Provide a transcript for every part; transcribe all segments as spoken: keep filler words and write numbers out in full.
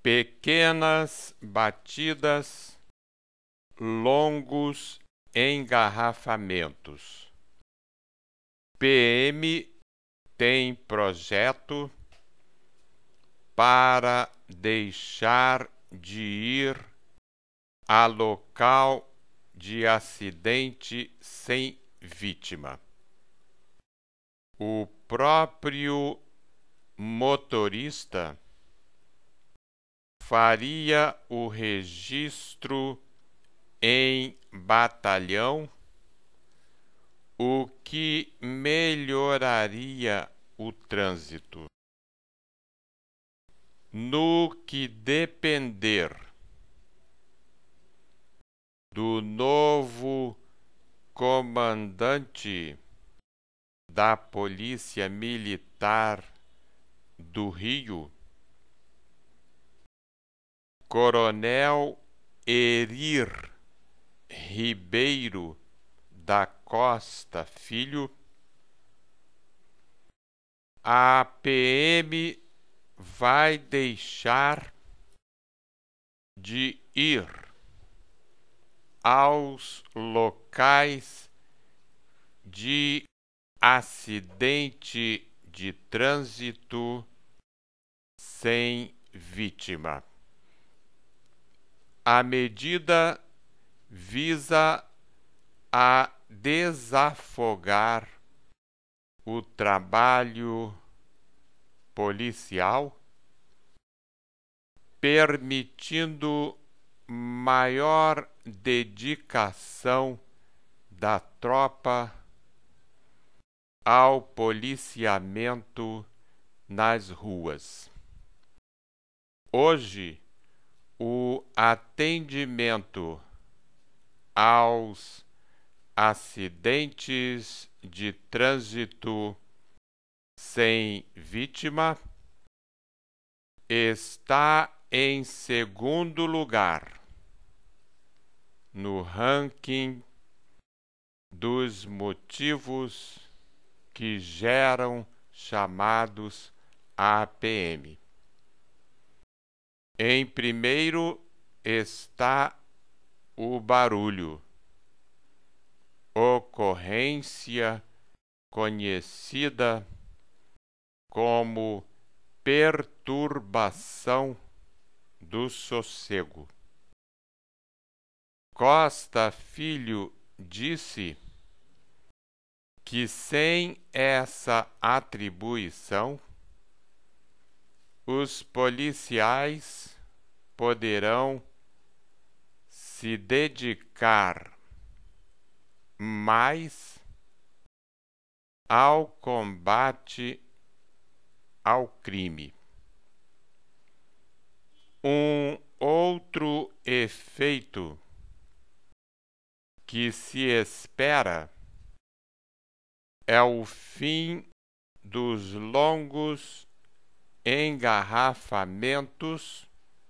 pequenas batidas, longos engarrafamentos. P M tem projeto para deixar de ir a local de acidente sem vítima. O próprio motorista faria o registro em batalhão, o que melhoraria o trânsito. No que depender do novo comandante da Polícia Militar do Rio, Coronel Erir Ribeiro da Costa Filho, a P M vai deixar de ir aos locais de acidente de trânsito sem vítima. A medida visa a desafogar o trabalho policial, permitindo maior dedicação da tropa ao policiamento nas ruas. Hoje, o atendimento aos acidentes de trânsito sem vítima está em segundo lugar no ranking dos motivos que geram chamados à P M. Em primeiro está o barulho, ocorrência conhecida como perturbação do sossego. Costa Filho disse que sem essa atribuição, os policiais poderão se dedicar mais ao combate ao crime. Um outro efeito que se espera é o fim dos longos engarrafamentos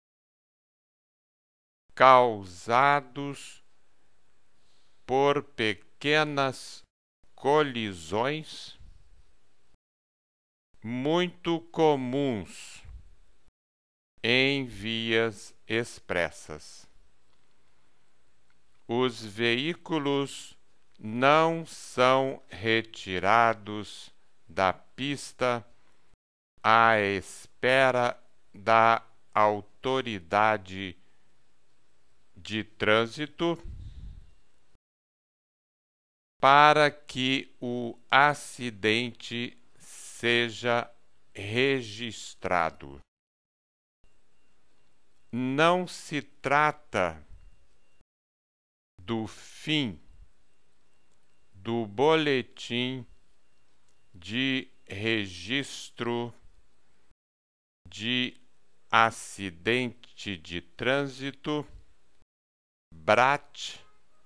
causados por pequenas colisões muito comuns em vias expressas. Os veículos não são retirados da pista à espera da autoridade de trânsito para que o acidente seja registrado. Não se trata do fim do boletim de registro de acidente de trânsito, BRAT.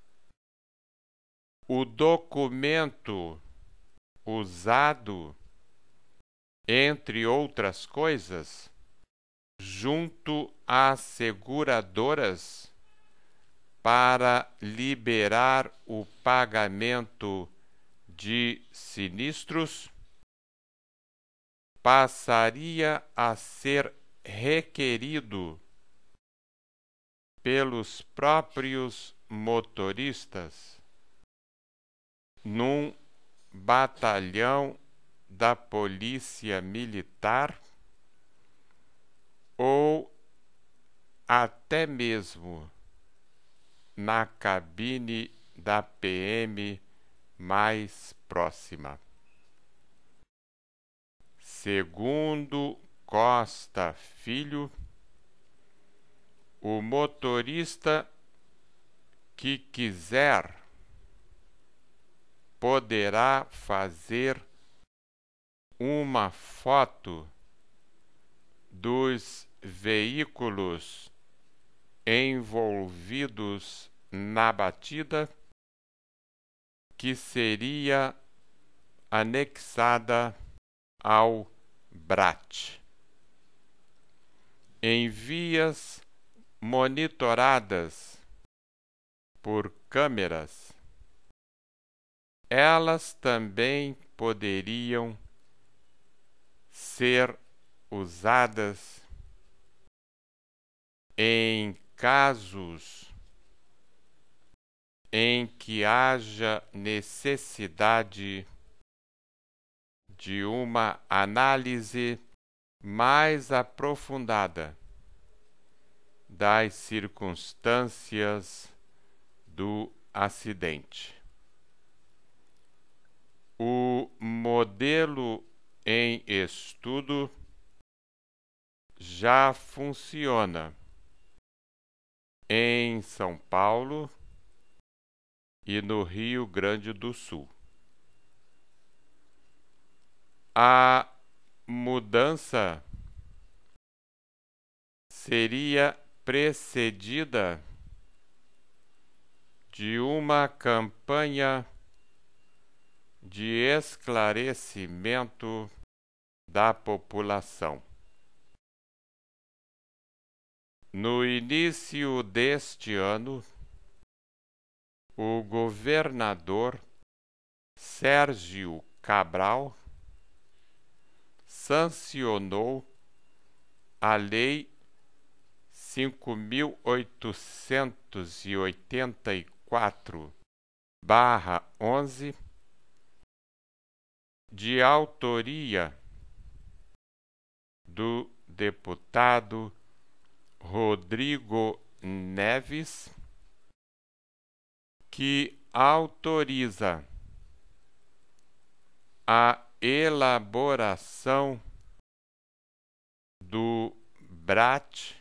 O documento usado, entre outras coisas, junto às seguradoras para liberar o pagamento de sinistros, passaria a ser requerido pelos próprios motoristas num batalhão da Polícia Militar ou até mesmo na cabine da P M mais próxima. Segundo Costa Filho, o motorista que quiser poderá fazer uma foto dos veículos envolvidos na batida, que seria anexada ao B R A T. Em vias monitoradas por câmeras, elas também poderiam ser usadas em casos em que haja necessidade de uma análise mais aprofundada das circunstâncias do acidente. O modelo em estudo já funciona em São Paulo e no Rio Grande do Sul. A mudança seria precedida de uma campanha de esclarecimento da população. No início deste ano, o governador Sérgio Cabral sancionou a Lei cinco mil oitocentos e oitenta e quatro barra onze, de autoria do deputado Rodrigo Neves, que autoriza a elaboração do B R A T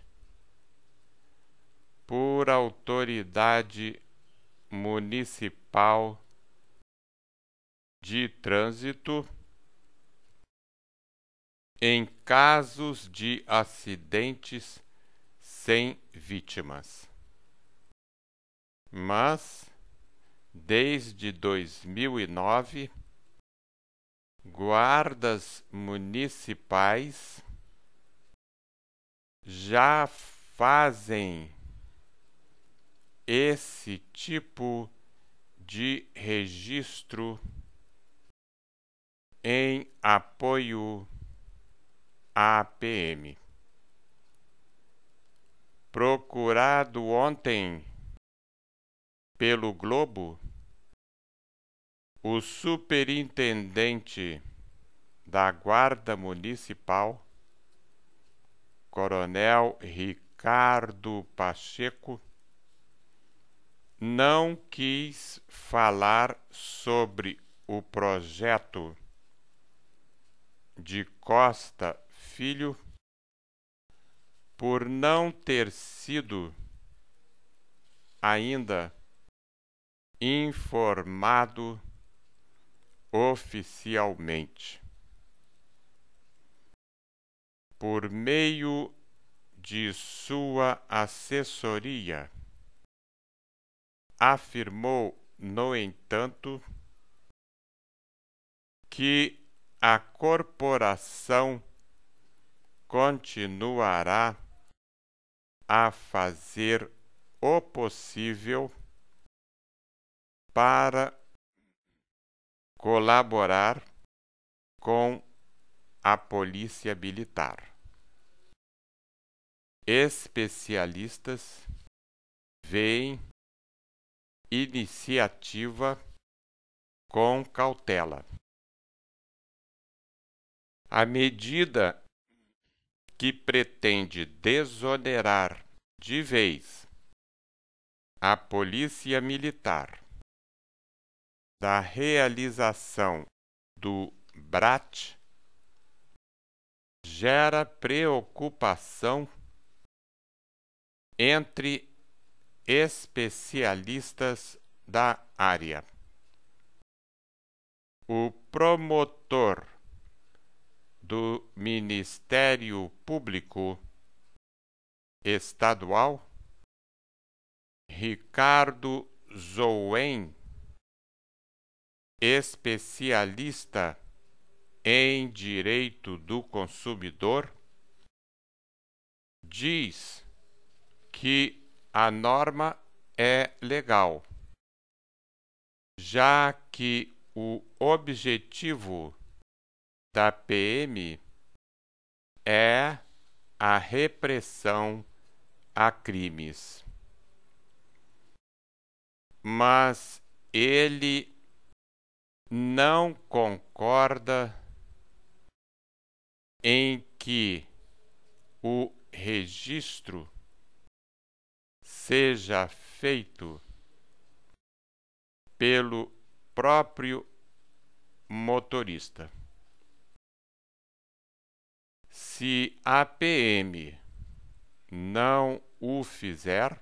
por autoridade municipal de trânsito em casos de acidentes sem vítimas. Mas, desde dois mil e nove, guardas municipais já fazem esse tipo de registro em apoio à P M. Procurado ontem pelo Globo, o superintendente da Guarda Municipal, Coronel Ricardo Pacheco, não quis falar sobre o projeto de Costa Filho por não ter sido ainda informado oficialmente. Por meio de sua assessoria, afirmou, no entanto, que a corporação continuará a fazer o possível para colaborar com a Polícia Militar. Especialistas veem iniciativa com cautela. A medida que pretende desonerar de vez a Polícia Militar da realização do B R A T gera preocupação entre especialistas da área. O promotor do Ministério Público Estadual, Ricardo Zouen, especialista em direito do consumidor, diz que a norma é legal, já que o objetivo da P M é a repressão a crimes. Mas ele não concorda em que o registro seja feito pelo próprio motorista. Se a P M não o fizer,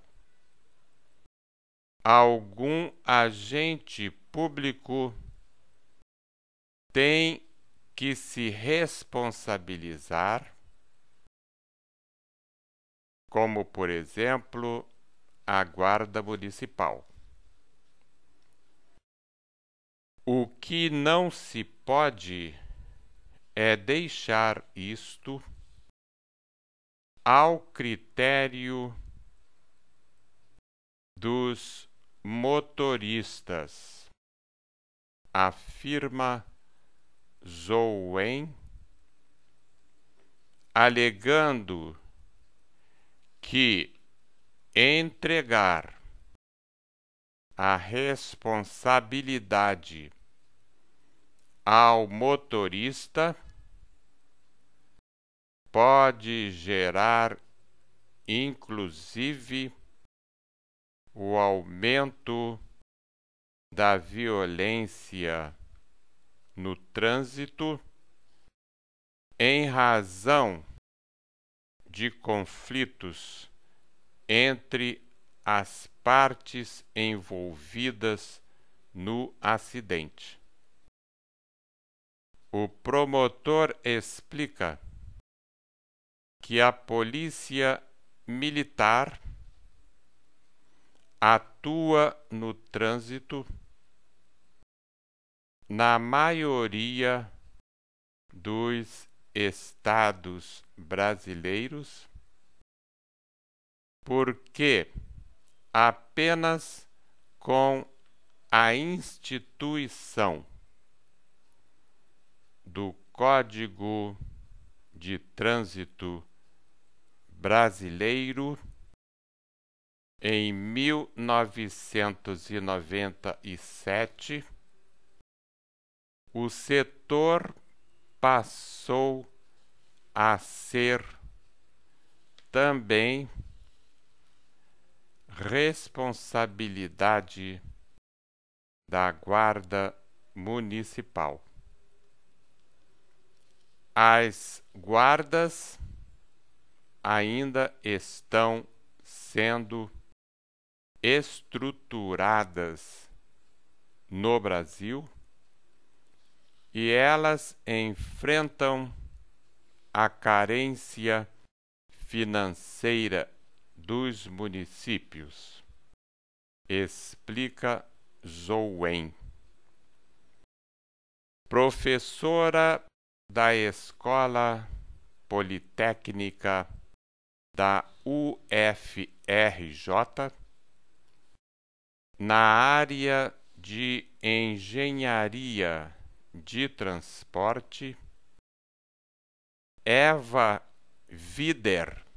algum agente público tem que se responsabilizar, como, por exemplo, a Guarda Municipal. O que não se pode é deixar isto ao critério dos motoristas, afirma Zouen, alegando que entregar a responsabilidade ao motorista pode gerar, inclusive, o aumento da violência no trânsito em razão de conflitos entre as partes envolvidas no acidente. O promotor explica que a Polícia Militar atua no trânsito na maioria dos estados brasileiros, porque apenas com a instituição do Código de Trânsito Brasileiro em mil novecentos e noventa e sete, o setor passou a ser também responsabilidade da Guarda Municipal. As guardas ainda estão sendo estruturadas no Brasil e elas enfrentam a carência financeira dos municípios, explica Zouen. Professora da Escola Politécnica da U F R J, na área de engenharia de transporte, Eva Vider